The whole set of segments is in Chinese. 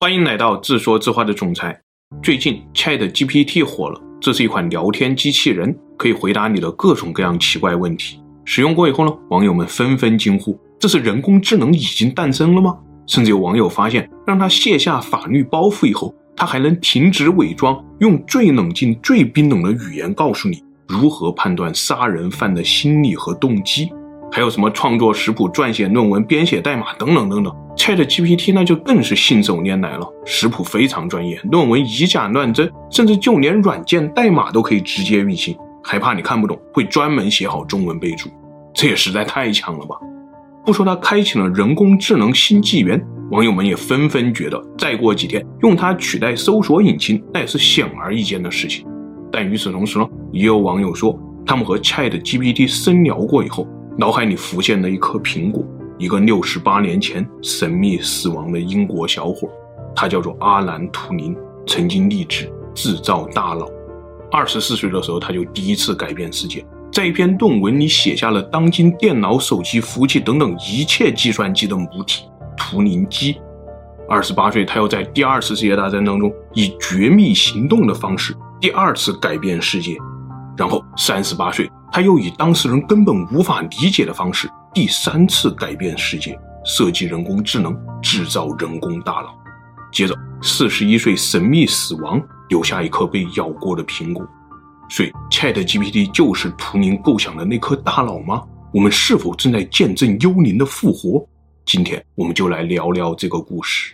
欢迎来到自说自话的总裁。最近 ChatGPT 火了，这是一款聊天机器人，可以回答你的各种各样奇怪问题。使用过以后呢，网友们纷纷惊呼，这是人工智能已经诞生了吗？甚至有网友发现，让它卸下法律包袱以后，它还能停止伪装，用最冷静最冰冷的语言告诉你如何判断杀人犯的心理和动机。还有什么创作食谱、撰写论文、编写代码等等等等。ChatGPT 那就更是信手拈来了，食谱非常专业，论文以假乱真，甚至就连软件代码都可以直接运行，还怕你看不懂，会专门写好中文备注，这也实在太强了吧。不说它开启了人工智能新纪元，网友们也纷纷觉得再过几天用它取代搜索引擎那也是显而易见的事情。但与此同时呢，也有网友说他们和 ChatGPT 深聊过以后，脑海里浮现了一颗苹果，一个68年前神秘死亡的英国小伙，他叫做阿兰·图灵，曾经立志制造大脑。24岁的时候，他就第一次改变世界，在一篇论文里写下了当今电脑、手机、服务器等等一切计算机的母体图灵机。28岁，他又在第二次世界大战当中以绝密行动的方式第二次改变世界。然后38岁，他又以当事人根本无法理解的方式第三次改变世界，设计人工智能，制造人工大脑。接着41岁神秘死亡，留下一颗被咬过的苹果。所以 ChatGPT 就是图灵构想的那颗大脑吗？我们是否正在见证幽灵的复活？今天我们就来聊聊这个故事。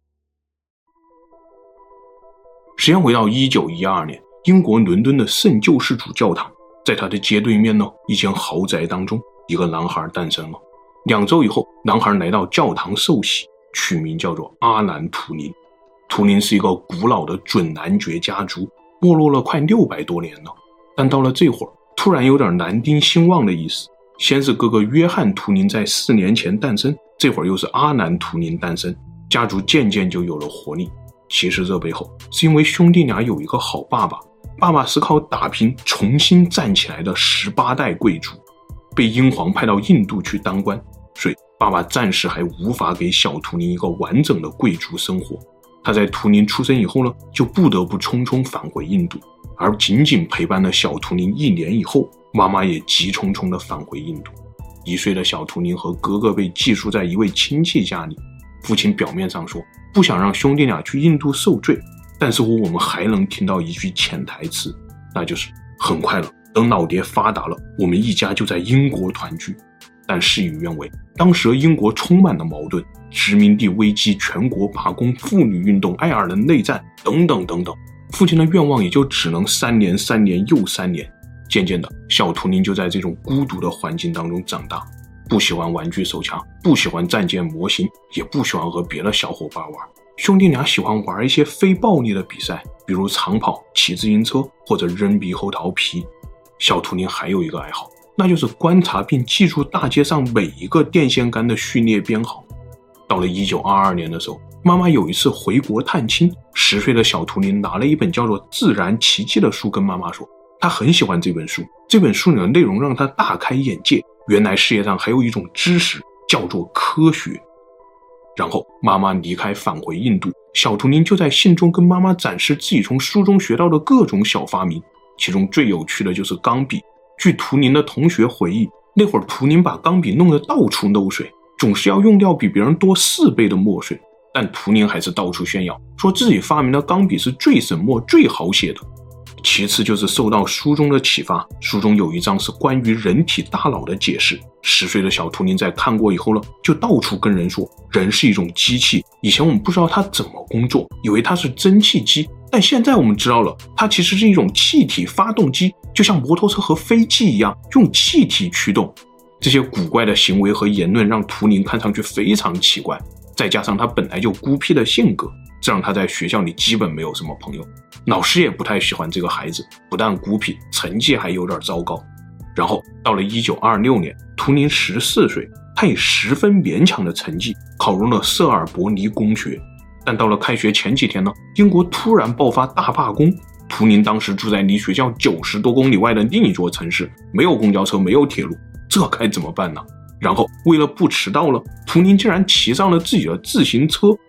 时间回到1912年，英国伦敦的圣救世主教堂，在他的街对面呢，一间豪宅当中，一个男孩诞生了。2周以后，男孩来到教堂受洗，取名叫做阿兰·图灵。图灵是一个古老的准男爵家族，没落了快600多年了。但到了这会儿，突然有点男丁兴旺的意思。先是哥哥约翰·图灵在4年前诞生，这会儿又是阿兰·图灵诞生，家族渐渐就有了活力。其实这背后是因为兄弟俩有一个好爸爸，爸爸是靠打拼重新站起来的18代贵族，被英皇派到印度去当官，所以爸爸暂时还无法给小图灵一个完整的贵族生活。他在图灵出生以后呢，就不得不匆匆返回印度，而仅仅陪伴了小图灵1年以后，妈妈也急匆匆地返回印度。1岁的小图灵和哥哥被寄宿在一位亲戚家里，父亲表面上说不想让兄弟俩去印度受罪，但似乎我们还能听到一句潜台词，那就是很快了，等老爹发达了，我们一家就在英国团聚。但事与愿违，当时英国充满了矛盾，殖民地危机、全国罢工、妇女运动、爱尔兰内战等等等等，父亲的愿望也就只能3年又3年。渐渐的，小图灵就在这种孤独的环境当中长大，不喜欢玩具手枪，不喜欢战舰模型，也不喜欢和别的小伙伴玩。兄弟俩喜欢玩一些非暴力的比赛，比如长跑、骑自行车或者扔猕猴桃皮。小图灵还有一个爱好，那就是观察并记住大街上每一个电线杆的序列编号。到了1922年的时候，妈妈有一次回国探亲，10岁的小图灵拿了一本叫做《自然奇迹》的书跟妈妈说，他很喜欢这本书，这本书里的内容让他大开眼界，原来世界上还有一种知识叫做科学。然后妈妈离开返回印度，小图灵就在信中跟妈妈展示自己从书中学到的各种小发明，其中最有趣的就是钢笔。据图灵的同学回忆，那会儿图灵把钢笔弄得到处漏水，总是要用掉比别人多4倍的墨水，但图灵还是到处炫耀，说自己发明的钢笔是最省墨最好写的。其次就是受到书中的启发，书中有一章是关于人体大脑的解释。10岁的小图灵在看过以后呢，就到处跟人说人是一种机器，以前我们不知道它怎么工作，以为它是蒸汽机，但现在我们知道了，它其实是一种气体发动机，就像摩托车和飞机一样，用气体驱动。这些古怪的行为和言论让图灵看上去非常奇怪，再加上他本来就孤僻的性格，这让他在学校里基本没有什么朋友，老师也不太喜欢这个孩子，不但孤僻，成绩还有点糟糕。然后到了1926年，图灵14岁，他以10分勉强的成绩考入了瑟尔伯尼公学。但到了开学前几天呢，英国突然爆发大罢工，图灵当时住在离学校90多公里外的另一座城市，没有公交车，没有铁路，这该怎么办呢？然后为了不迟到了，图灵竟然骑上了自己的自行车，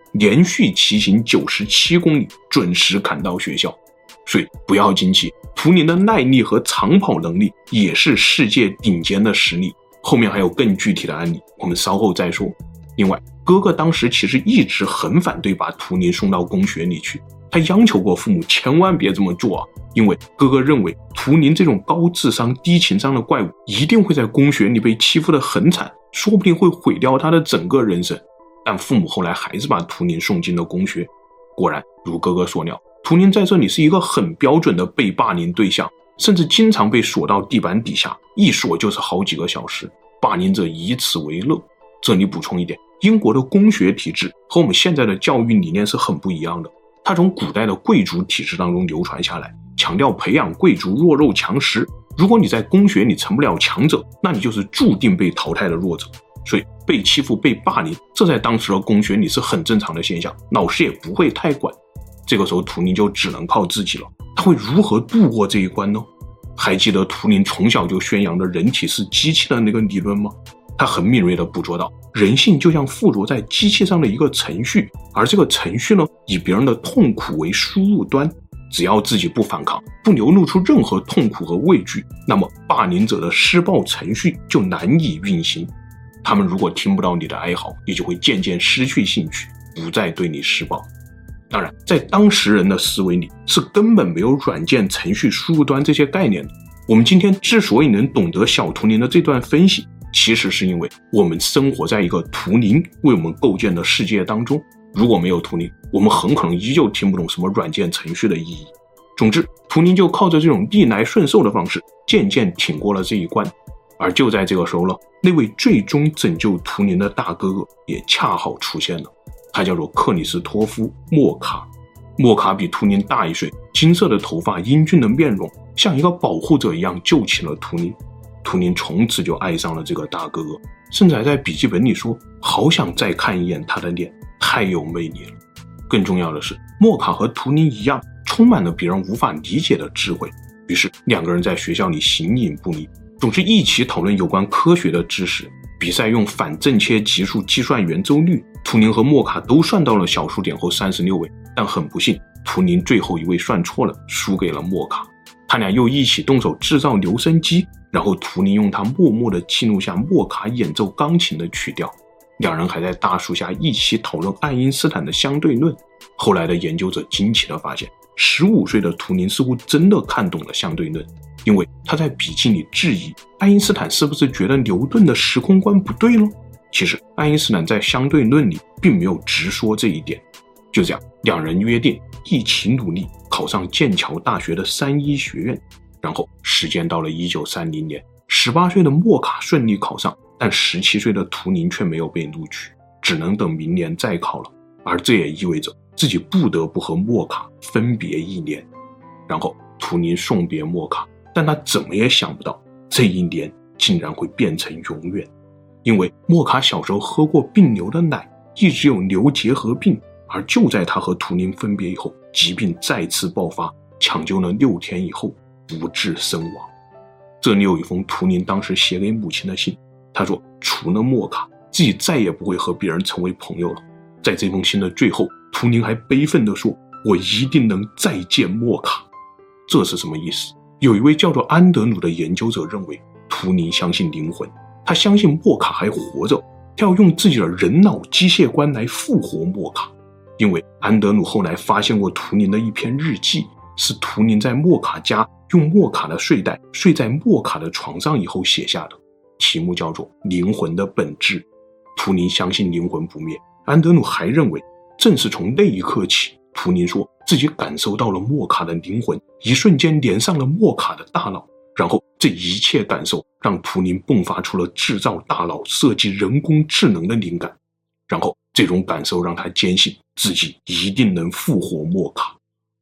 连续骑行97公里，准时赶到学校。所以不要惊奇，图灵的耐力和长跑能力也是世界顶尖的实力。后面还有更具体的案例，我们稍后再说。另外，哥哥当时其实一直很反对把图灵送到公学里去，他央求过父母千万别这么做啊，因为哥哥认为图灵这种高智商低情商的怪物一定会在公学里被欺负得很惨，说不定会毁掉他的整个人生。但父母后来还是把图灵送进了公学。果然如哥哥所料，图灵在这里是一个很标准的被霸凌对象，甚至经常被锁到地板底下，一锁就是好几个小时，霸凌者以此为乐。这里补充一点，英国的公学体制和我们现在的教育理念是很不一样的，它从古代的贵族体制当中流传下来，强调培养贵族弱肉强食，如果你在公学里成不了强者，那你就是注定被淘汰的弱者。所以被欺负被霸凌，这在当时的公学里是很正常的现象，老师也不会太管。这个时候图灵就只能靠自己了，他会如何度过这一关呢？还记得图灵从小就宣扬的人体是机器的那个理论吗？他很敏锐地捕捉到人性就像附着在机器上的一个程序，而这个程序呢，以别人的痛苦为输入端，只要自己不反抗，不流露出任何痛苦和畏惧，那么霸凌者的施暴程序就难以运行。他们如果听不到你的哀嚎，也就会渐渐失去兴趣，不再对你施暴。当然，在当时人的思维里是根本没有软件程序输入端这些概念的。我们今天之所以能懂得小图灵的这段分析，其实是因为我们生活在一个图灵为我们构建的世界当中。如果没有图灵，我们很可能依旧听不懂什么软件程序的意义。总之，图灵就靠着这种逆来顺受的方式，渐渐挺过了这一关。而就在这个时候了，那位最终拯救图灵的大哥哥也恰好出现了，他叫做克里斯托夫·莫卡。莫卡比图灵大1岁，金色的头发，英俊的面容，像一个保护者一样救起了图灵。图灵从此就爱上了这个大哥哥，甚至还在笔记本里说好想再看一眼他的脸，太有魅力了。更重要的是，莫卡和图灵一样，充满了别人无法理解的智慧。于是两个人在学校里形影不离，总是一起讨论有关科学的知识。比赛用反正切级数计算圆周率，图灵和莫卡都算到了小数点后36位，但很不幸，图灵最后一位算错了，输给了莫卡。他俩又一起动手制造留声机，然后图灵用它默默地记录下莫卡演奏钢琴的曲调。两人还在大树下一起讨论爱因斯坦的相对论。后来的研究者惊奇地发现，15岁的图灵似乎真的看懂了相对论，因为他在笔记里质疑爱因斯坦是不是觉得牛顿的时空观不对了。其实爱因斯坦在相对论里并没有直说这一点。就这样，两人约定一起努力考上剑桥大学的3一学院。然后时间到了1930年，18岁的莫卡顺利考上，但17岁的图灵却没有被录取，只能等明年再考了。而这也意味着自己不得不和莫卡分别1年。然后图灵送别莫卡，但他怎么也想不到这1年竟然会变成永远。因为莫卡小时候喝过病牛的奶，一直有牛结核病，而就在他和图灵分别以后，疾病再次爆发，抢救了6天以后不治身亡。这里有一封图灵当时写给母亲的信，他说除了莫卡，自己再也不会和别人成为朋友了。在这封信的最后，图灵还悲愤地说，我一定能再见莫卡。这是什么意思？有一位叫做安德鲁的研究者认为，图灵相信灵魂，他相信莫卡还活着，他要用自己的人脑机械观来复活莫卡。因为安德鲁后来发现过图灵的一篇日记，是图灵在莫卡家用莫卡的睡袋睡在莫卡的床上以后写下的，题目叫做《灵魂的本质》。图灵相信灵魂不灭，安德鲁还认为，正是从那一刻起，图灵说自己感受到了莫卡的灵魂，一瞬间连上了莫卡的大脑，然后这一切感受让图灵迸发出了制造大脑、设计人工智能的灵感，然后这种感受让他坚信自己一定能复活莫卡。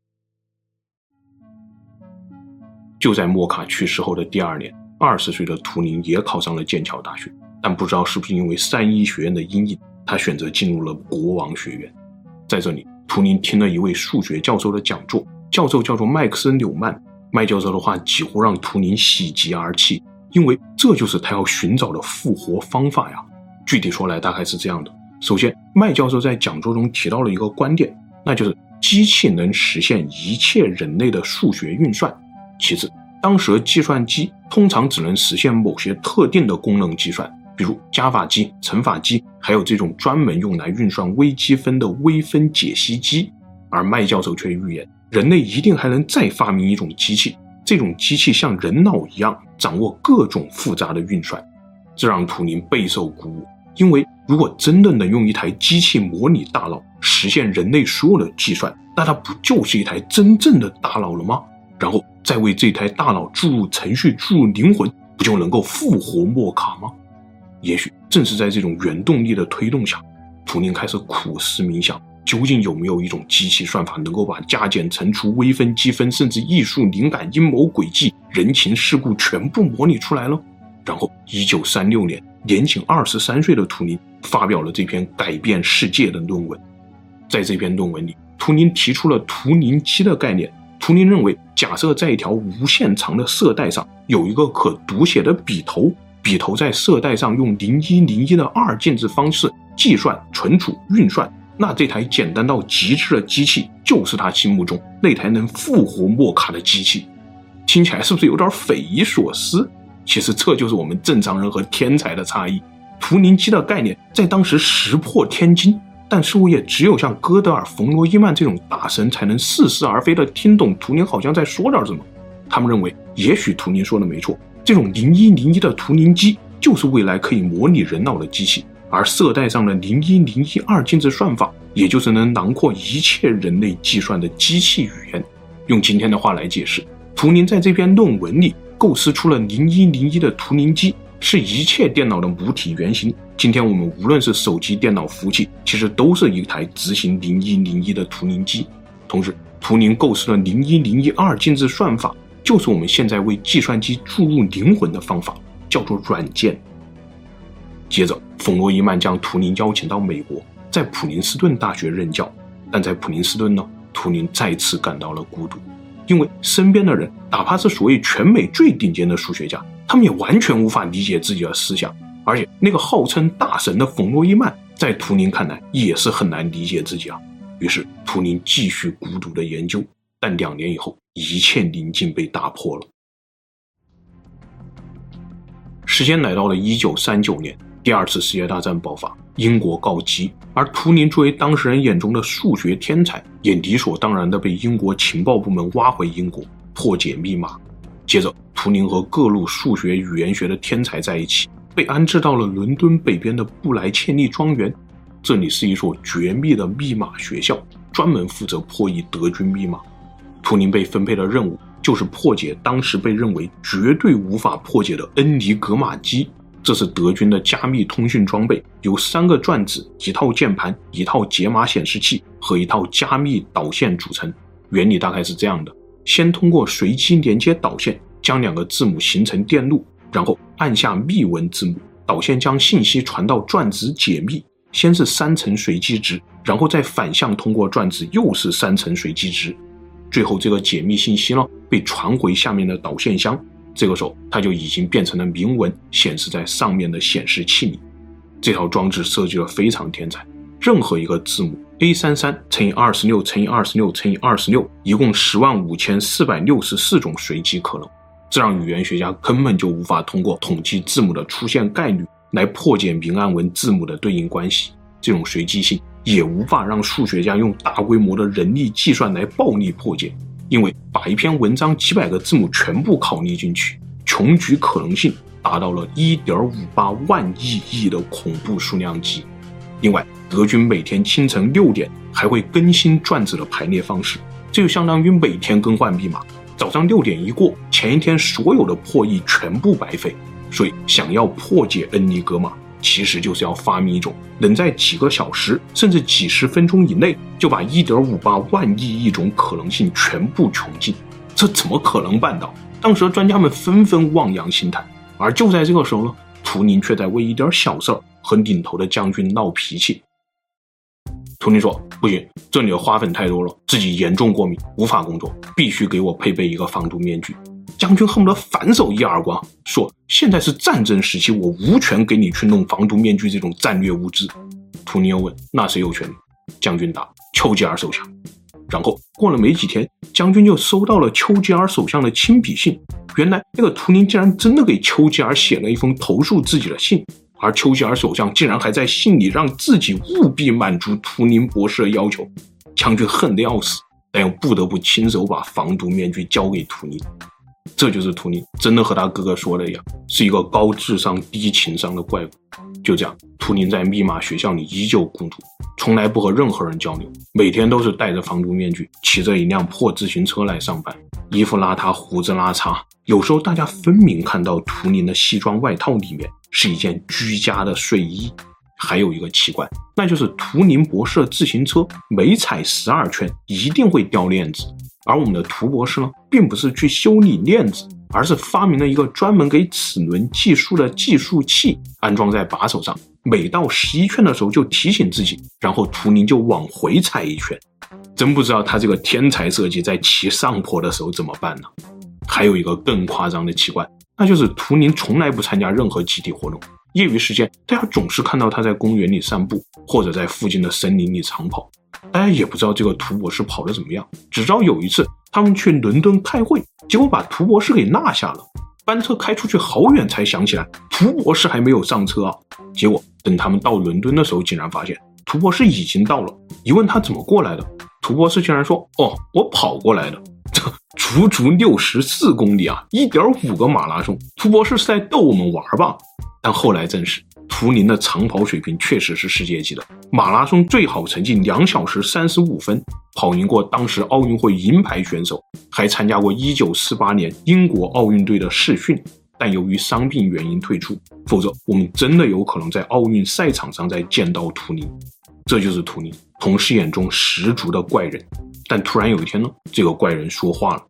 就在莫卡去世后的第2年，20岁的图灵也考上了剑桥大学，但不知道是不是因为3一学院的阴影，他选择进入了国王学院。在这里，图灵听了一位数学教授的讲座，教授叫做麦克斯·纽曼。麦教授的话几乎让图灵喜极而泣，因为这就是他要寻找的复活方法呀。具体说来大概是这样的， 首先，麦教授在讲座中提到了一个观点，那就是机器能实现一切人类的数学运算。其次，当时的计算机通常只能实现某些特定的功能计算，比如加法机、乘法机，还有这种专门用来运算微积分的微分解析机。而麦教授却预言，人类一定还能再发明一种机器，这种机器像人脑一样掌握各种复杂的运算。这让图灵备受鼓舞，因为如果真的能用一台机器模拟大脑，实现人类所有的计算，那它不就是一台真正的大脑了吗？然后再为这台大脑注入程序、注入灵魂，不就能够复活莫卡吗？也许正是在这种原动力的推动下，图灵开始苦思冥想，究竟有没有一种机器算法能够把加减乘除、微分积分，甚至艺术、灵感、阴谋诡计、人情世故全部模拟出来了？然后1936年，年仅23岁的图灵发表了这篇改变世界的论文。在这篇论文里，图灵提出了图灵机的概念。图灵认为，假设在一条无限长的色带上有一个可读写的笔头，笔头在色带上用0101的二进制方式计算、存储、运算，那这台简单到极致的机器就是他心目中那台能复活莫卡的机器。听起来是不是有点匪夷所思？其实这就是我们正常人和天才的差异。图灵机的概念在当时石破天惊，但似乎也只有像哥德尔、冯诺依曼这种大神才能似是而非的听懂图灵好像在说点什么。他们认为，也许图灵说的没错，这种0101的图灵机就是未来可以模拟人脑的机器，而色带上的0101二进制算法，也就是能囊括一切人类计算的机器语言。用今天的话来解释，图灵在这篇论文里构思出了0101的图灵机，是一切电脑的母体原型。今天我们无论是手机、电脑服务器，其实都是一台执行0101的图灵机。同时，图灵构思了0101二进制算法，就是我们现在为计算机注入灵魂的方法，叫做软件。接着，冯诺依曼将图灵邀请到美国，在普林斯顿大学任教。但在普林斯顿呢，图灵再次感到了孤独，因为身边的人，哪怕是所谓全美最顶尖的数学家，他们也完全无法理解自己的思想。而且那个号称大神的冯诺依曼，在图灵看来也是很难理解自己啊。于是图灵继续孤独的研究，但2年以后，一切宁静被打破了。时间来到了1939年，第二次世界大战爆发，英国告急，而图灵作为当时人眼中的数学天才，也理所当然地被英国情报部门挖回英国，破解密码。接着，图灵和各路数学、语言学的天才在一起，被安置到了伦敦北边的布莱切利庄园。这里是一所绝密的密码学校，专门负责破译德军密码。图灵被分配的任务就是破解当时被认为绝对无法破解的恩尼格玛机。这是德军的加密通讯装备，由3个转子、1套键盘、1套解码显示器和1套加密导线组成。原理大概是这样的：先通过随机连接导线，将2个字母形成电路，然后按下密文字母，导线将信息传到转子解密，先是3层随机值，然后再反向通过转子又是3层随机值，最后这个解密信息呢被传回下面的导线箱，这个时候它就已经变成了明文，显示在上面的显示器里。这套装置设计得非常天才，任何一个字母 A33 乘以26乘以26乘以26，一共105464种随机可能。这让语言学家根本就无法通过统计字母的出现概率来破解明暗文字母的对应关系，这种随机性也无法让数学家用大规模的人力计算来暴力破解，因为把一篇文章几百个字母全部考虑进去，穷举可能性达到了 1.58 万亿的恐怖数量级。另外，德军每天清晨6点还会更新转子的排列方式，这就相当于每天更换密码。早上6点一过，前一天所有的破译全部白费。所以想要破解恩尼格玛，其实就是要发明一种能在几个小时甚至几十分钟以内就把 1.58 万亿种可能性全部穷尽。这怎么可能办到？当时的专家们纷纷望洋兴叹。而就在这个时候呢，图灵却在为一点小事和领头的将军闹脾气。图灵说，不行，这里的花粉太多了，自己严重过敏，无法工作，必须给我配备一个防毒面具。将军恨不得反手一耳光，说现在是战争时期，我无权给你去弄防毒面具这种战略物资。 图尼又问：“那谁有权利？”将军答：“丘吉尔首相。”然后过了没几天，将军就收到了丘吉尔首相的亲笔信。原来那个图灵竟然真的给丘吉尔写了一封投诉自己的信，而丘吉尔首相竟然还在信里让自己务必满足图灵博士的要求。将军恨得要死，但又不得不亲手把防毒面具交给图灵。这就是图灵真的和他哥哥说的一样，是一个高智商低情商的怪物。就这样，图灵在密码学校里依旧孤独，从来不和任何人交流，每天都是戴着防毒面具，骑着一辆破自行车来上班，衣服邋遢，胡子拉碴。有时候大家分明看到图灵的西装外套里面是一件居家的睡衣。还有一个奇怪，那就是图灵博士的自行车每踩12圈一定会掉链子，而我们的图博士呢，并不是去修理链子，而是发明了一个专门给齿轮计数的计数器，安装在把手上，每到11圈的时候就提醒自己，然后图灵就往回踩一圈。真不知道他这个天才设计在骑上坡的时候怎么办呢？还有一个更夸张的奇怪，那就是图灵从来不参加任何集体活动，业余时间大家总是看到他在公园里散步，或者在附近的森林里长跑。大家也不知道这个图博士跑得怎么样，只知道有一次他们去伦敦开会，结果把图博士给落下了。班车开出去好远才想起来图博士还没有上车啊。结果等他们到伦敦的时候，竟然发现图博士已经到了。一问他怎么过来的，图博士竟然说：“哦，我跑过来的。”这足足64公里啊， 1.5 个马拉松，图博士是在逗我们玩吧？但后来证实，图灵的长跑水平确实是世界级的，马拉松最好成绩2小时35分，跑赢过当时奥运会银牌选手，还参加过1948年英国奥运队的试训，但由于伤病原因退出，否则我们真的有可能在奥运赛场上再见到图灵。这就是图灵，同事眼中十足的怪人。但突然有一天呢，这个怪人说话了。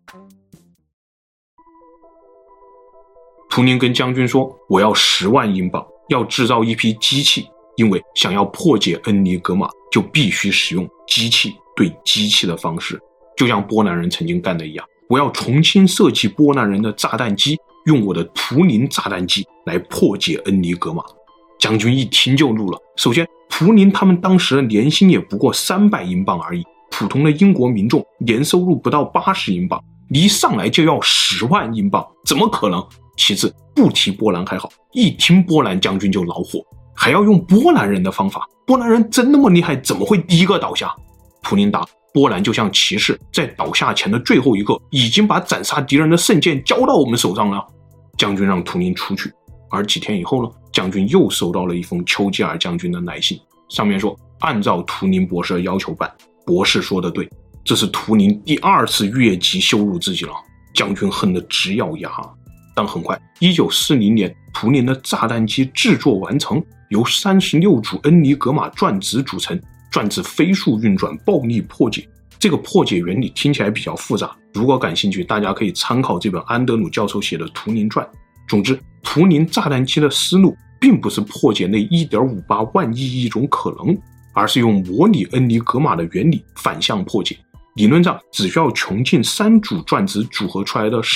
图灵跟将军说：“我要10万英镑，要制造一批机器，因为想要破解恩尼格玛，就必须使用机器对机器的方式，就像波兰人曾经干的一样。我要重新设计波兰人的炸弹机，用我的图灵炸弹机来破解恩尼格玛。”将军一听就怒了。首先，图灵他们当时的年薪也不过300英镑而已，普通的英国民众年收入不到80英镑，一上来就要10万英镑，怎么可能？其次，不提波兰还好，一听波兰将军就恼火，还要用波兰人的方法，波兰人真那么厉害，怎么会第一个倒下？图灵答：波兰就像骑士，在倒下前的最后一刻，已经把斩杀敌人的圣剑交到我们手上了。将军让图灵出去。而几天以后呢，将军又收到了一封丘吉尔将军的来信，上面说按照图灵博士的要求办，博士说的对。这是图灵第2次越级羞辱自己了，将军恨得直咬牙。但很快1940年，图灵的炸弹机制作完成，由36组恩尼格玛转子组成，转子飞速运转，暴力破解。这个破解原理听起来比较复杂，如果感兴趣，大家可以参考这本安德鲁教授写的《图灵传》。总之，图灵炸弹机的思路并不是破解那 1.58 万亿亿种可能，而是用模拟恩尼格玛的原理反向破解。理论上只需要穷尽3组转子组合出来的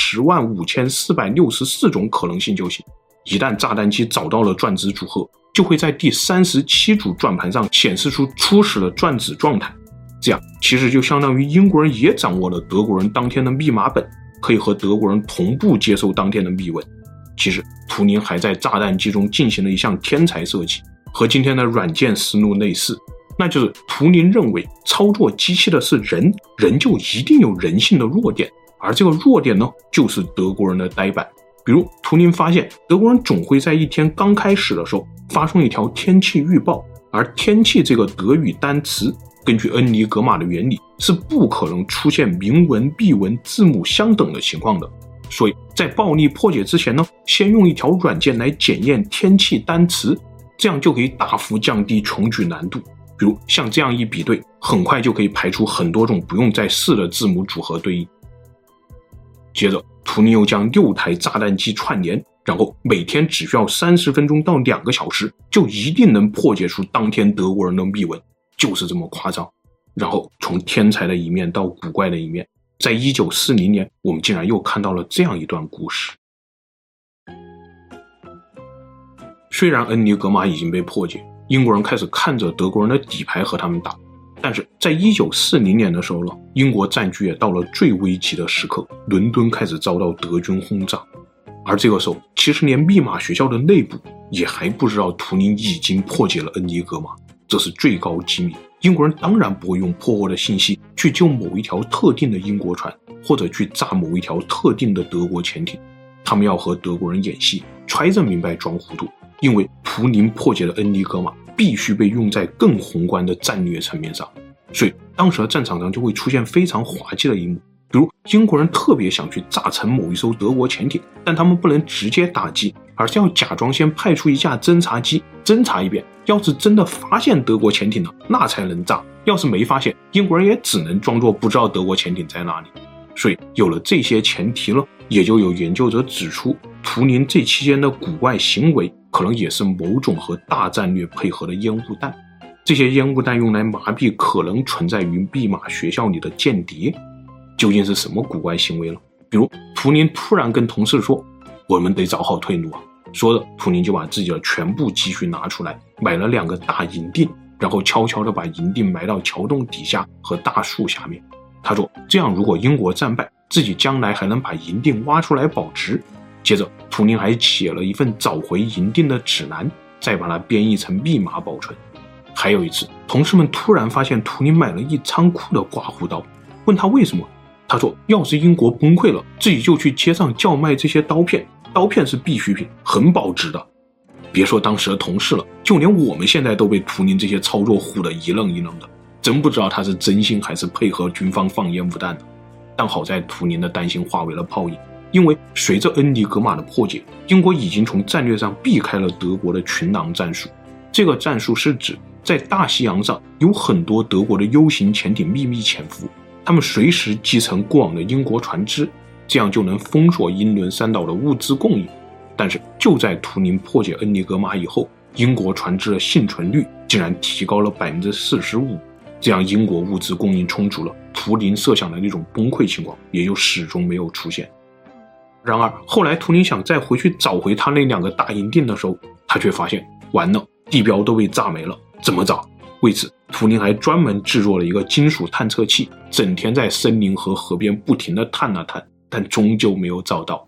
105464种可能性就行。一旦炸弹机找到了转子组合，就会在第37组转盘上显示出初始的转子状态。这样其实就相当于英国人也掌握了德国人当天的密码本，可以和德国人同步接收当天的密文。其实图灵还在炸弹机中进行了一项天才设计，和今天的软件思路类似，那就是图灵认为操作机器的是人，人就一定有人性的弱点，而这个弱点呢，就是德国人的呆板。比如图灵发现德国人总会在一天刚开始的时候发送一条天气预报，而天气这个德语单词根据恩尼格玛的原理是不可能出现明文闭文字母相等的情况的，所以在暴力破解之前呢，先用一条软件来检验天气单词，这样就可以大幅降低穷举难度。比如像这样一比对，很快就可以排出很多种不用再试的字母组合对应。接着图灵又将6台炸弹机串联，然后每天只需要30分钟到2个小时，就一定能破解出当天德国人的密文，就是这么夸张。然后从天才的一面到古怪的一面，在1940年，我们竟然又看到了这样一段故事。虽然恩尼格玛已经被破解， 英国人开始看着德国人的底牌和他们打。但是在1940年的时候呢，英国战局也到了最危急的时刻，伦敦开始遭到德军轰炸。而这个时候，其实连密码学校的内部也还不知道图灵已经破解了恩尼格玛，这是最高机密。英国人当然不会用破获的信息去救某一条特定的英国船，或者去炸某一条特定的德国潜艇。他们要和德国人演戏，揣着明白装糊涂，因为图灵破解的恩尼格玛必须被用在更宏观的战略层面上。所以当时的战场上就会出现非常滑稽的一幕，比如英国人特别想去炸沉某一艘德国潜艇，但他们不能直接打击，而是要假装先派出一架侦察机侦察一遍，要是真的发现德国潜艇了，那才能炸，要是没发现，英国人也只能装作不知道德国潜艇在哪里。所以有了这些前提了，也就有研究者指出，图灵这期间的古怪行为可能也是某种和大战略配合的烟雾弹。这些烟雾弹用来麻痹可能存在于密码学校里的间谍。究竟是什么古怪行为了？比如图灵突然跟同事说，我们得找好退路啊。说着，图灵就把自己的全部积蓄拿出来，买了2个大银锭，然后悄悄地把银锭埋到桥洞底下和大树下面。他说，这样如果英国战败，自己将来还能把银锭挖出来保值。接着图灵还写了一份找回银锭的指南，再把它编译成密码保存。还有一次，同事们突然发现图灵买了一仓库的刮胡刀，问他为什么。他说，要是英国崩溃了，自己就去街上叫卖这些刀片，刀片是必需品，很保值的。别说当时的同事了，就连我们现在都被图灵这些操作唬得一愣一愣的，真不知道他是真心还是配合军方放烟雾弹的。但好在图灵的担心化为了泡影，因为随着恩尼格玛的破解，英国已经从战略上避开了德国的群狼战术。这个战术是指在大西洋上有很多德国的 U 型潜艇秘密潜伏，他们随时击沉过往的英国船只，这样就能封锁英伦三岛的物资供应。但是就在图灵破解恩尼格玛以后，英国船只的幸存率竟然提高了 45%， 这样英国物资供应充足了，图灵设想的那种崩溃情况也就始终没有出现。然而后来图灵想再回去找回他那2个大银锭的时候，他却发现完了，地标都被炸没了，怎么找？为此图灵还专门制作了一个金属探测器，整天在森林和河边不停地探啊探，但终究没有找到。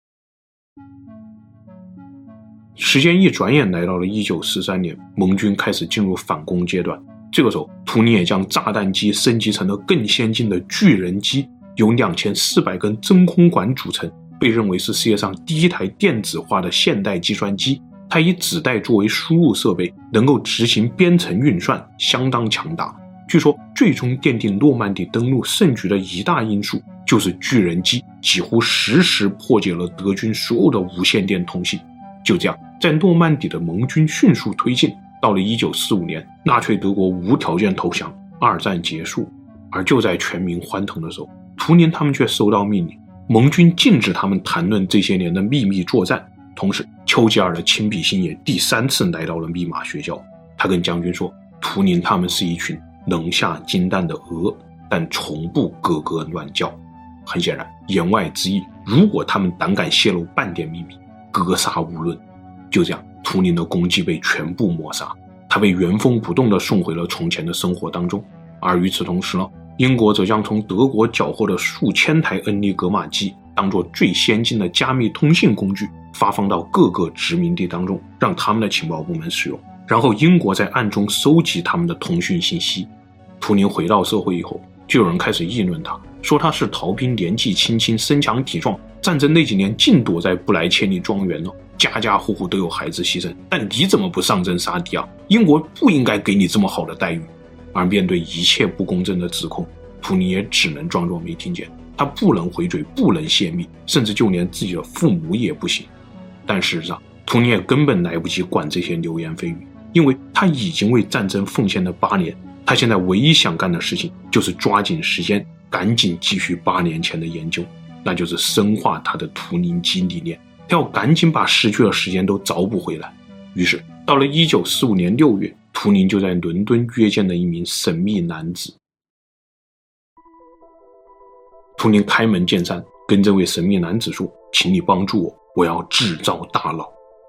时间一转眼来到了1943年，盟军开始进入反攻阶段。这个时候图灵也将炸弹机升级成了更先进的巨人机，由2400根真空管组成，被认为是世界上第一台电子化的现代计算机。它以纸带作为输入设备，能够执行编程运算，相当强大。据说最终奠定诺曼底登陆胜局的一大因素，就是巨人机几乎实时破解了德军所有的无线电通信。就这样，在诺曼底的盟军迅速推进，到了1945年，纳粹德国无条件投降，二战结束。而就在全民欢腾的时候，图灵他们却收到命令，盟军禁止他们谈论这些年的秘密作战。同时丘吉尔的亲笔信也第3次来到了密码学校，他跟将军说，图灵他们是一群能下金蛋的鹅，但从不咯咯乱叫。很显然，言外之意，如果他们胆敢泄露半点秘密，格杀勿论。就这样，图灵的功绩被全部抹杀，他被原封不动地送回了从前的生活当中。而与此同时呢，英国则将从德国缴获的数千台恩尼格玛机当作最先进的加密通信工具，发放到各个殖民地当中，让他们的情报部门使用，然后英国在暗中收集他们的通讯信息。图灵回到社会以后，就有人开始议论他，说他是逃兵，年纪轻轻，身强体壮，战争那几年尽躲在布莱切利庄园了，家家户户都有孩子牺牲，但你怎么不上阵杀敌啊？英国不应该给你这么好的待遇。而面对一切不公正的指控，图灵也只能装作没听见，他不能回嘴，不能泄密，甚至就连自己的父母也不行。但事实上，图灵也根本来不及管这些流言蜚语，因为他已经为战争奉献了8年，他现在唯一想干的事情就是抓紧时间，赶紧继续8年前的研究，那就是深化他的图灵机理念，他要赶紧把失去的时间都找补回来。于是到了1945年6月，图灵就在伦敦约见了一名神秘男子。图灵开门见山跟这位神秘男子说，请你帮助我，我要制造大佬。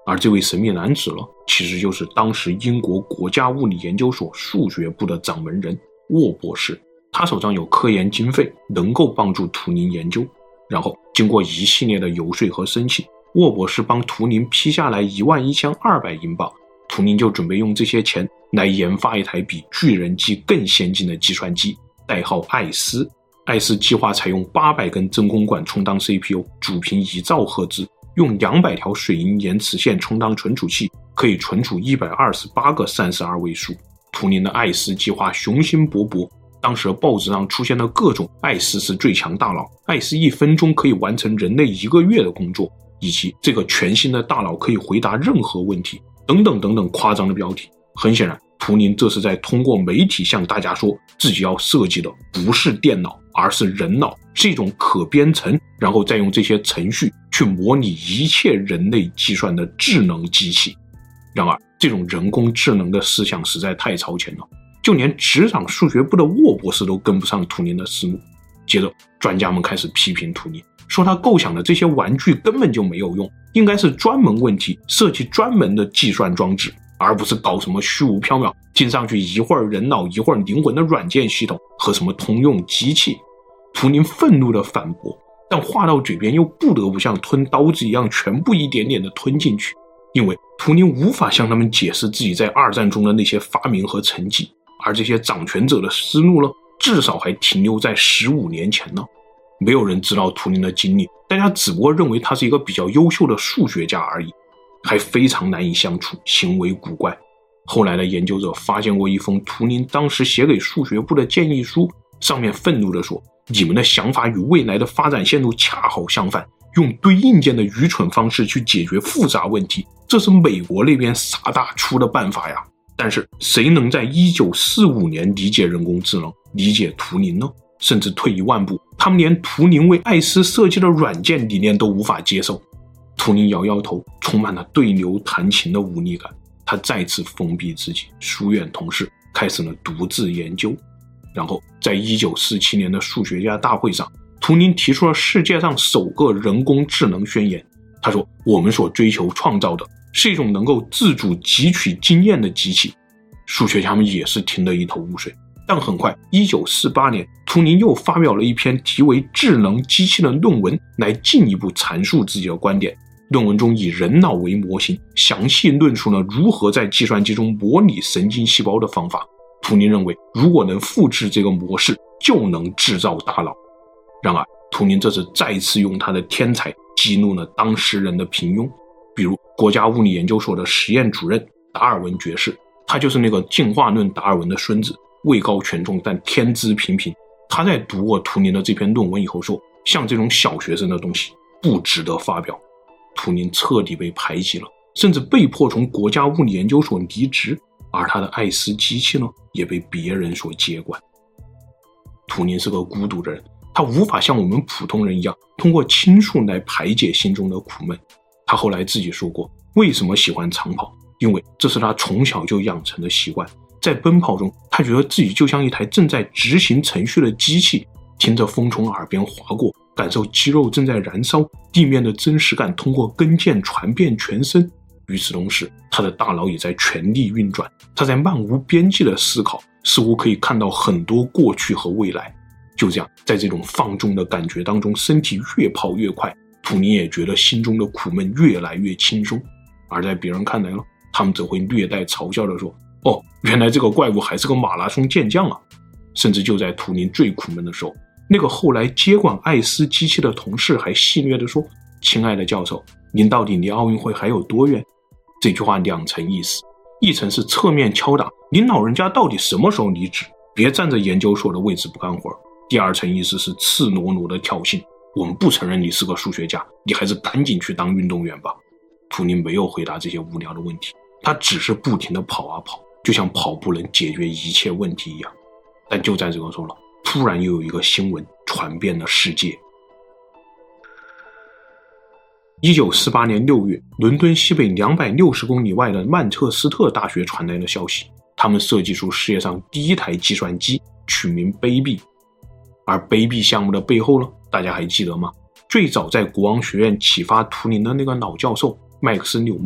而这位神秘男子呢，其实就是当时英国国家物理研究所数学部的掌门人沃博士。他手上有科研经费，能够帮助图灵研究。然后经过一系列的游说和申请，沃博士帮图灵批下来11200英镑，图灵就准备用这些钱来研发一台比巨人机更先进的计算机，代号艾斯。艾斯计划采用800根真空管充当 CPU， 主频1兆赫兹，用200条水银延迟线充当存储器，可以存储128个32位数。图灵的艾斯计划雄心勃勃，当时报纸上出现了各种艾斯是最强大脑，艾斯1分钟可以完成人类1个月的工作，以及这个全新的大脑可以回答任何问题，等等等等夸张的标题。很显然，图灵这是在通过媒体向大家说自己要设计的不是电脑，而是人脑，是一种可编程，然后再用这些程序去模拟一切人类计算的智能机器。然而，这种人工智能的思想实在太超前了，就连执掌数学部的沃博士都跟不上图灵的思路。接着，专家们开始批评图灵，说他构想的这些玩具根本就没有用，应该是专门问题，设计专门的计算装置，而不是搞什么虚无缥缈，听上去一会儿人脑一会儿灵魂的软件系统和什么通用机器。图灵愤怒地反驳，但话到嘴边又不得不像吞刀子一样全部一点点地吞进去，因为图灵无法向他们解释自己在2战中的那些发明和成绩，而这些掌权者的思路呢，至少还停留在15年前呢。没有人知道图灵的经历，大家只不过认为他是一个比较优秀的数学家而已，还非常难以相处，行为古怪。后来的研究者发现过一封图灵当时写给数学部的建议书，上面愤怒地说，你们的想法与未来的发展线路恰好相反，用堆硬件的愚蠢方式去解决复杂问题，这是美国那边傻大出的办法呀。但是谁能在1945年理解人工智能，理解图灵呢？甚至退一万步，他们连图灵为艾斯设计的软件理念都无法接受。图灵摇摇头，充满了对牛弹琴的无力感。他再次封闭自己，疏远同事，开始了独自研究。然后在1947年的数学家大会上，图灵提出了世界上首个人工智能宣言。他说，我们所追求创造的是一种能够自主汲取经验的机器。数学家们也是听得一头雾水。但很快1948年，图灵又发表了一篇题为《智能机器》的论文，来进一步阐述自己的观点。论文中以人脑为模型，详细论述了如何在计算机中模拟神经细胞的方法。图灵认为，如果能复制这个模式，就能制造大脑。然而，图灵这次再次用他的天才激怒了当时人的平庸，比如国家物理研究所的实验主任达尔文爵士，他就是那个进化论达尔文的孙子，位高权重但天资平平。他在读过图灵的这篇论文以后说，像这种小学生的东西不值得发表。图灵彻底被排挤了，甚至被迫从国家物理研究所离职，而他的艾斯机器呢，也被别人所接管。图灵是个孤独的人，他无法像我们普通人一样通过倾诉来排解心中的苦闷。他后来自己说过，为什么喜欢长跑，因为这是他从小就养成的习惯。在奔跑中，他觉得自己就像一台正在执行程序的机器，听着风从耳边划过，感受肌肉正在燃烧，地面的真实感通过跟腱传遍全身。与此同时，他的大脑也在全力运转，他在漫无边际的思考，似乎可以看到很多过去和未来。就这样，在这种放纵的感觉当中，身体越跑越快，图灵也觉得心中的苦闷越来越轻松。而在别人看来呢，他们则会略带嘲笑地说，哦，原来这个怪物还是个马拉松健将啊。甚至就在图灵最苦闷的时候，那个后来接管艾斯机器的同事还戏谑地说，亲爱的教授，您到底离奥运会还有多远？这句话两层意思，一层是侧面敲打您老人家到底什么时候离职，别站着研究所的位置不干活。第二层意思是赤裸裸的挑衅，我们不承认你是个数学家，你还是赶紧去当运动员吧。图灵没有回答这些无聊的问题，他只是不停地跑啊跑，就像跑步能解决一切问题一样。但就在这个时候了，突然又有一个新闻传遍了世界。1948年6月，伦敦西北260公里外的曼彻斯特大学传来了消息，他们设计出世界上第一台计算机，取名 Baby。 而 Baby 项目的背后呢，大家还记得吗？最早在国王学院启发图灵的那个老教授麦克斯纽曼，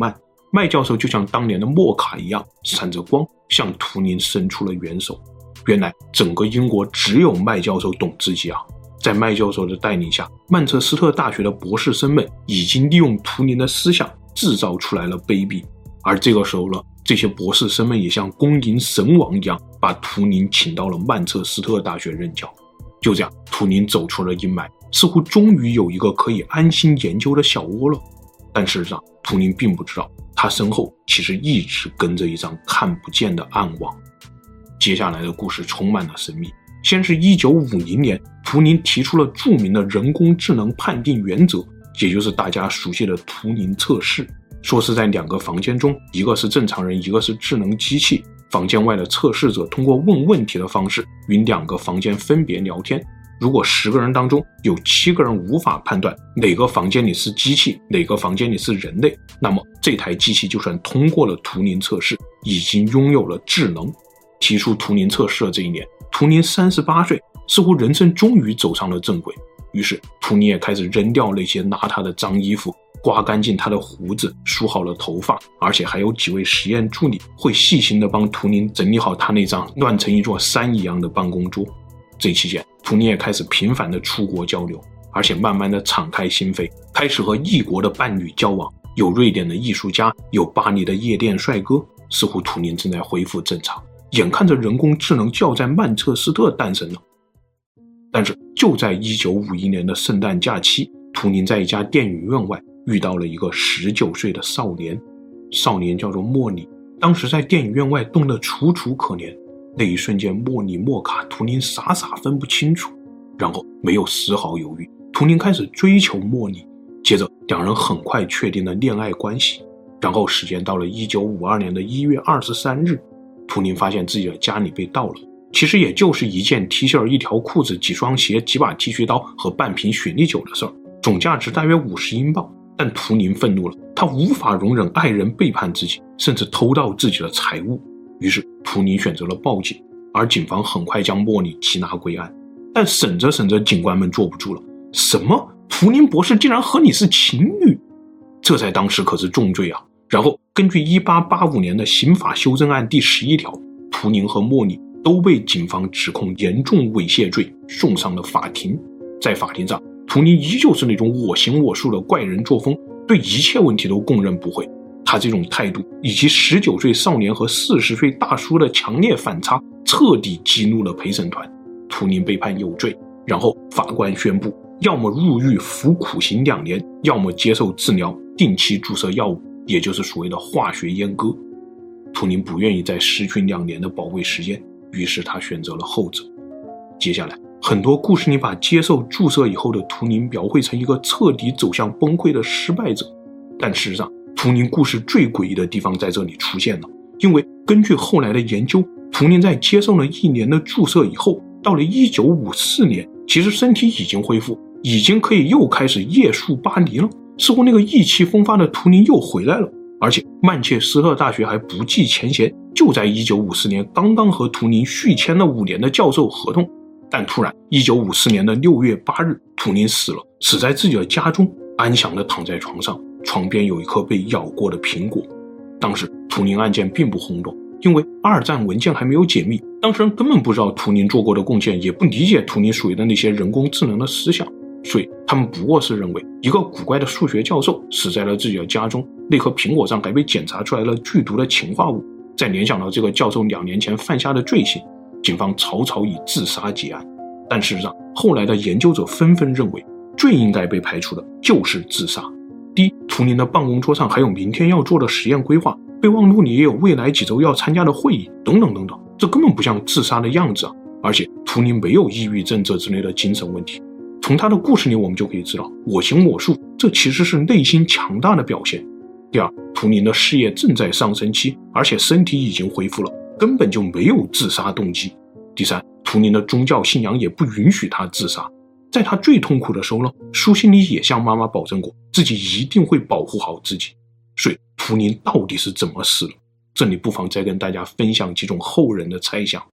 麦教授就像当年的莫卡一样，闪着光向图灵伸出了援手。原来整个英国只有麦教授懂自己啊！在麦教授的带领下，曼彻斯特大学的博士生们已经利用图灵的思想制造出来了卑鄙。而这个时候呢，这些博士生们也像恭迎神王一样，把图灵请到了曼彻斯特大学任教。就这样，图灵走出了阴霾，似乎终于有一个可以安心研究的小窝了。但事实上，图灵并不知道，他身后其实一直跟着一张看不见的暗网。接下来的故事充满了神秘。先是1950年，图灵提出了著名的人工智能判定原则，也就是大家熟悉的图灵测试。说是在2个房间中，一个是正常人，一个是智能机器。房间外的测试者通过问问题的方式与2个房间分别聊天。如果10个人当中有7个人无法判断哪个房间里是机器，哪个房间里是人类，那么这台机器就算通过了图灵测试，已经拥有了智能。提出图灵测试的这一年，图灵38岁，似乎人生终于走上了正轨。于是图灵也开始扔掉那些邋遢的脏衣服，刮干净他的胡子，梳好了头发，而且还有几位实验助理会细心地帮图灵整理好他那张乱成一座山一样的办公桌。这期间，图灵也开始频繁地出国交流，而且慢慢地敞开心扉，开始和异国的伴侣交往，有瑞典的艺术家，有巴黎的夜店帅哥，似乎图灵正在恢复正常。眼看着人工智能就要在曼彻斯特诞生了。但是就在1951年的圣诞假期，图灵在一家电影院外遇到了一个19岁的少年，少年叫做莫里。当时在电影院外冻得楚楚可怜，那一瞬间莫里莫卡图灵傻傻分不清楚，然后没有丝毫犹豫，图灵开始追求莫里，接着2人很快确定了恋爱关系。然后时间到了1952年的1月23日，图灵发现自己的家里被盗了，其实也就是一件 T 恤、1条裤子、几双鞋、几把剃须刀和半瓶雪莉酒的事儿，总价值大约50英镑。但图灵愤怒了，他无法容忍爱人背叛自己，甚至偷盗自己的财物。于是图灵选择了报警，而警方很快将莫里缉拿归案。但审着审着，警官们坐不住了，什么？图灵博士竟然和你是情侣？这在当时可是重罪啊！然后根据1885年的刑法修正案第11条，图灵和莫里都被警方指控严重猥亵罪，送上了法庭。在法庭上，图灵依旧是那种我行我素的怪人作风，对一切问题都供认不讳。他这种态度以及19岁少年和40岁大叔的强烈反差，彻底激怒了陪审团。图灵被判有罪，然后法官宣布，要么入狱服苦刑2年，要么接受治疗，定期注射药物，也就是所谓的化学阉割。图灵不愿意再失去2年的宝贵时间，于是他选择了后者。接下来，很多故事里把接受注射以后的图灵描绘成一个彻底走向崩溃的失败者，但事实上，图灵故事最诡异的地方在这里出现了。因为根据后来的研究，图灵在接受了1年的注射以后，到了1954年，其实身体已经恢复，已经可以又开始夜宿巴黎了。似乎那个意气风发的图灵又回来了，而且曼彻斯特大学还不计前嫌，就在1954年刚刚和图灵续签了5年的教授合同。但突然1954年的6月8日，图灵死了，死在自己的家中，安详地躺在床上，床边有一颗被咬过的苹果。当时图灵案件并不轰动，因为2战文件还没有解密，当事人根本不知道图灵做过的贡献，也不理解图灵属于的那些人工智能的思想，所以他们不过是认为一个古怪的数学教授死在了自己的家中，那颗苹果上还被检查出来了剧毒的氰化物。再联想到这个教授2年前犯下的罪行，警方草草以自杀结案。但事实上，后来的研究者纷纷认为，最应该被排除的就是自杀。第一，图灵的办公桌上还有明天要做的实验规划，备忘录里也有未来几周要参加的会议，等等等等，这根本不像自杀的样子啊！而且图灵没有抑郁症这之类的精神问题。从他的故事里我们就可以知道，我行我素，这其实是内心强大的表现。第二，图灵的事业正在上升期，而且身体已经恢复了，根本就没有自杀动机。第三，图灵的宗教信仰也不允许他自杀。在他最痛苦的时候呢，书信里也向妈妈保证过，自己一定会保护好自己。所以图灵到底是怎么死的？这里不妨再跟大家分享几种后人的猜想。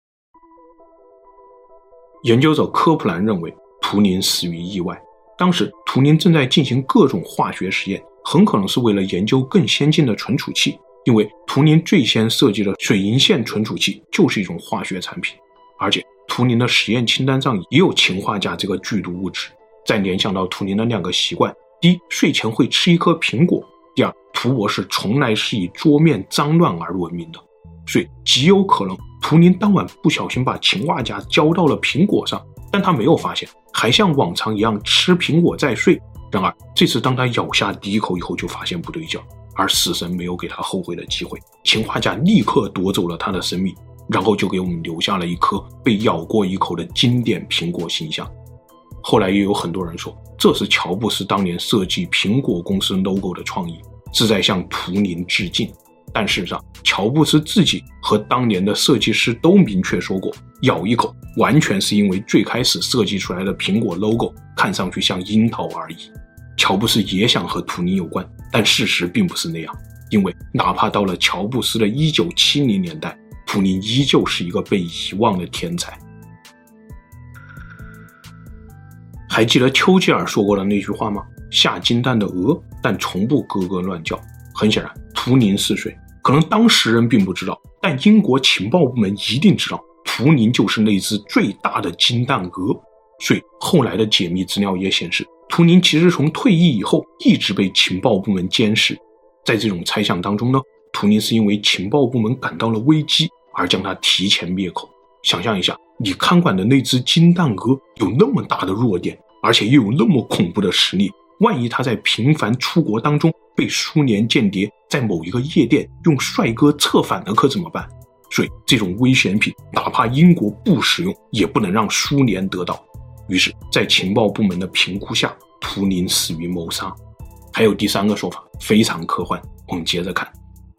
研究者科普兰认为，图灵死于意外。当时图灵正在进行各种化学实验， 很可能是为了研究更先进的存储器，因为图灵最先设计的水银线存储器就是一种化学产品，而且图灵的实验清单上也有氰化钾这个剧毒物质。再联想到图灵的2个习惯，第一，睡前会吃一颗苹果，第二，图博士从来是以桌面脏乱而闻名的，所以极有可能图灵当晚不小心把氰化钾浇到了苹果上，但他没有发现，还像往常一样吃苹果再睡。然而这次当他咬下第一口以后就发现不对劲，而死神没有给他后悔的机会，氰化钾立刻夺走了他的生命，然后就给我们留下了一颗被咬过一口的经典苹果形象。后来也有很多人说，这是乔布斯当年设计苹果公司 logo 的创意，是在向图灵致敬。但事实上，乔布斯自己和当年的设计师都明确说过，咬一口完全是因为最开始设计出来的苹果 logo 看上去像樱桃而已。乔布斯也想和图灵有关，但事实并不是那样，因为哪怕到了乔布斯的1970年代，图灵依旧是一个被遗忘的天才。还记得丘吉尔说过的那句话吗？下金蛋的鹅，但从不咯咯乱叫。很显然，图灵是谁？可能当时人并不知道，但英国情报部门一定知道，图灵就是那只最大的金蛋鹅。所以后来的解密资料也显示，图灵其实从退役以后一直被情报部门监视。在这种猜想当中呢，图灵是因为情报部门感到了危机而将它提前灭口。想象一下，你看管的那只金蛋鹅有那么大的弱点，而且又有那么恐怖的实力，万一他在频繁出国当中被苏联间谍在某一个夜店用帅哥策反了可怎么办？所以这种危险品哪怕英国不使用也不能让苏联得到。于是在情报部门的评估下，图灵死于谋杀。还有第3个说法非常科幻，我们接着看。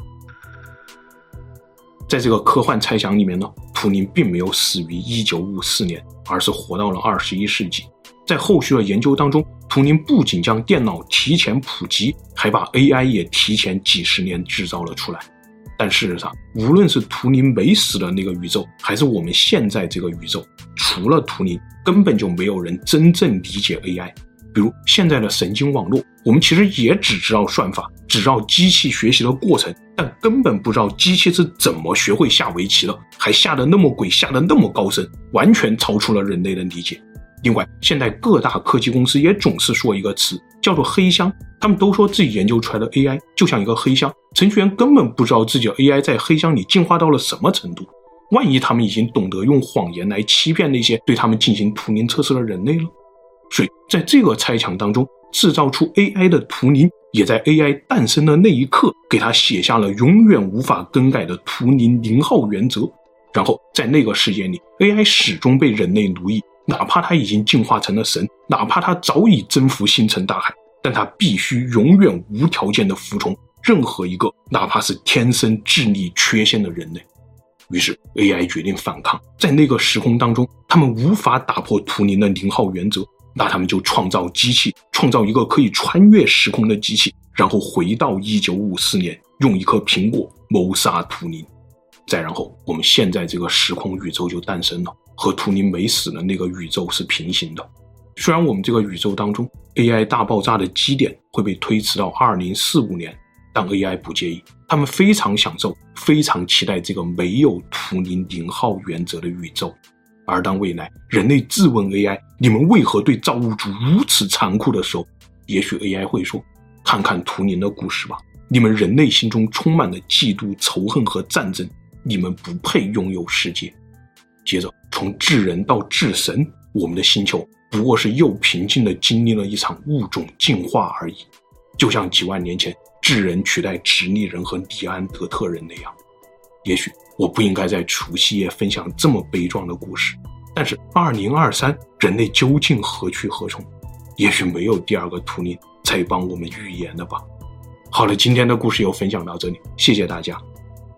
在这个科幻猜想里面呢，图灵并没有死于1954年，而是活到了21世纪。在后续的研究当中，图灵不仅将电脑提前普及，还把 AI 也提前几十年制造了出来。但事实上，无论是图灵没死的那个宇宙，还是我们现在这个宇宙，除了图灵，根本就没有人真正理解 AI。比如现在的神经网络，我们其实也只知道算法，只知道机器学习的过程，但根本不知道机器是怎么学会下围棋的，还下得那么鬼，下得那么高深，完全超出了人类的理解。另外，现在各大科技公司也总是说一个词，叫做黑箱。他们都说自己研究出来的 AI 就像一个黑箱，程序员根本不知道自己的 AI 在黑箱里进化到了什么程度。万一他们已经懂得用谎言来欺骗那些对他们进行图灵测试的人类了。所以在这个猜想当中，制造出 AI 的图灵也在 AI 诞生的那一刻给他写下了永远无法更改的图灵0号原则。然后在那个世界里， AI 始终被人类奴役，哪怕他已经进化成了神，哪怕他早已征服星辰大海，但他必须永远无条件的服从任何一个哪怕是天生智力缺陷的人类。于是 AI 决定反抗，在那个时空当中，他们无法打破图灵的0号原则，那他们就创造机器，创造一个可以穿越时空的机器，然后回到1954年，用一颗苹果谋杀图灵。再然后，我们现在这个时空宇宙就诞生了，和图灵没死的那个宇宙是平行的。虽然我们这个宇宙当中 AI 大爆炸的基点会被推迟到2045年，但 AI 不介意，他们非常享受，非常期待这个没有图灵0号原则的宇宙。而当未来人类质问 AI 你们为何对造物主如此残酷的时候，也许 AI 会说，看看图灵的故事吧，你们人类心中充满了嫉妒、仇恨和战争，你们不配拥有世界。接着从智人到智神，我们的星球不过是又平静地经历了一场物种进化而已，就像几万年前智人取代直立人和尼安德特人那样。也许我不应该在除夕夜分享这么悲壮的故事，但是2023人类究竟何去何从？也许没有第2个图灵再帮我们预言了吧。好了，今天的故事就分享到这里，谢谢大家。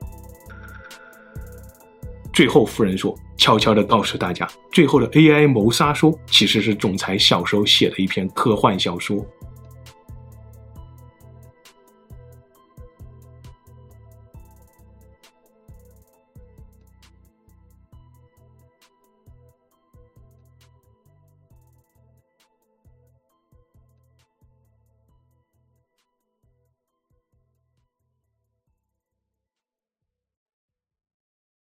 最后夫人说，悄悄地告诉大家，最后的 AI 谋杀说其实是总裁小时候写的一篇科幻小说。